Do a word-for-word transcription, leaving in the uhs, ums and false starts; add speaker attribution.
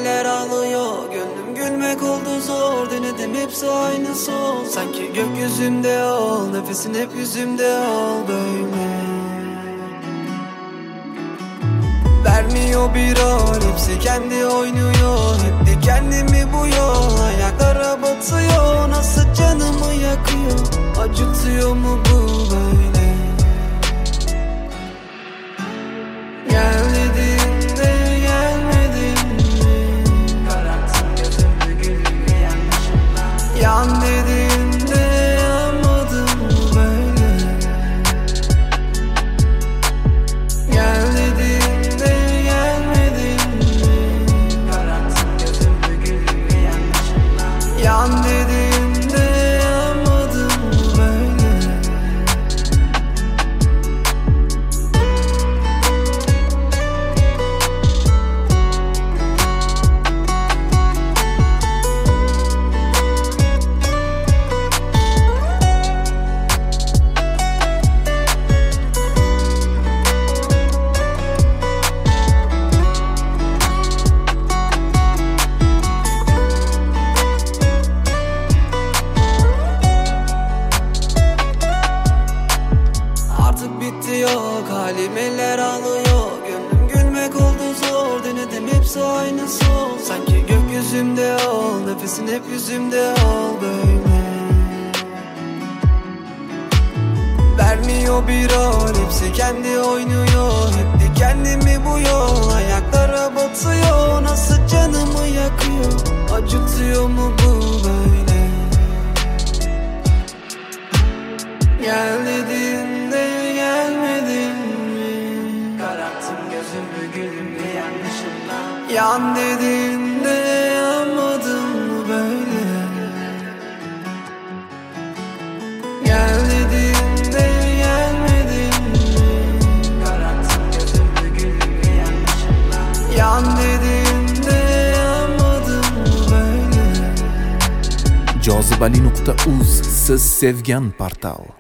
Speaker 1: Kelimeler ağlıyor, gönlüm gülmek oldu zor. Denedim hepsi aynı sol. Sanki gökyüzümde ol, nefesin hep yüzümde ol böyle. Vermiyor bir rol, hepsi kendi oynuyor. Hep de kendimi bu yol ayaklara batıyor. Nasıl canımı yakıyor, acıtıyor mu bu böyle? Gel dediğinde gelmedin mi?
Speaker 2: Kararttın gözümü gülümü yanlışımla.
Speaker 1: Yan dediğinde yanmadın mı böyle? Gel dediğinde gelmedin mi?
Speaker 2: Kararttın gözümü gülümü yanlışımla.
Speaker 1: Yan dediğinde yanmadın mı böyle? Artık bitti yok, halim eller ağlıyor. Gönlüm gülmek oldu zor. Denedim hepsi aynı sol. Sanki gökyüzümde ol, nefesin hep yüzümde ol böyle. Vermiyor bir rol, hepsi kendi oynuyor. Hep de kendimi bu yol ayaklara batıyor. Nasıl canımı yakıyor, acıtıyor mu bu böyle? Gel dediğinde gelmedin mi?
Speaker 2: Kararttın gözümü gülümü yanlışımla.
Speaker 1: Yan dediğinde yanmadın mı böyle? Gel dediğinde gelmedin mi?
Speaker 2: Kararttın gözümü gülümü yanlışımla.
Speaker 1: Yan dediğinde yanmadın mı böyle?
Speaker 3: Jozibali nokta uz siz sevgan portal.